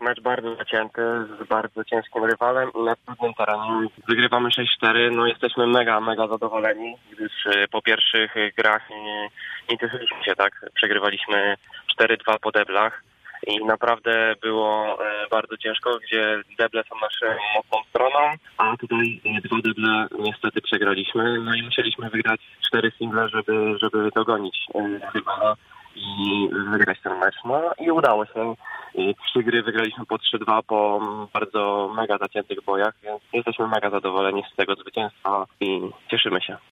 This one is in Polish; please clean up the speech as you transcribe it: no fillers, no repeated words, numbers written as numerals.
Mecz bardzo zacięty, z bardzo ciężkim rywalem i na trudnym terenie. Wygrywamy 6-4, no jesteśmy mega zadowoleni, gdyż po pierwszych grach nie cieszyliśmy się tak. Przegrywaliśmy 4-2 po deblach i naprawdę było bardzo ciężko, gdzie deble są naszą mocną stroną, a tutaj 2 deble niestety przegraliśmy, no i musieliśmy wygrać 4 single, żeby dogonić rywala i wygrać ten mecz. No i udało się. 3 gry wygraliśmy po 3-2 po bardzo mega zaciętych bojach, więc jesteśmy mega zadowoleni z tego zwycięstwa i cieszymy się.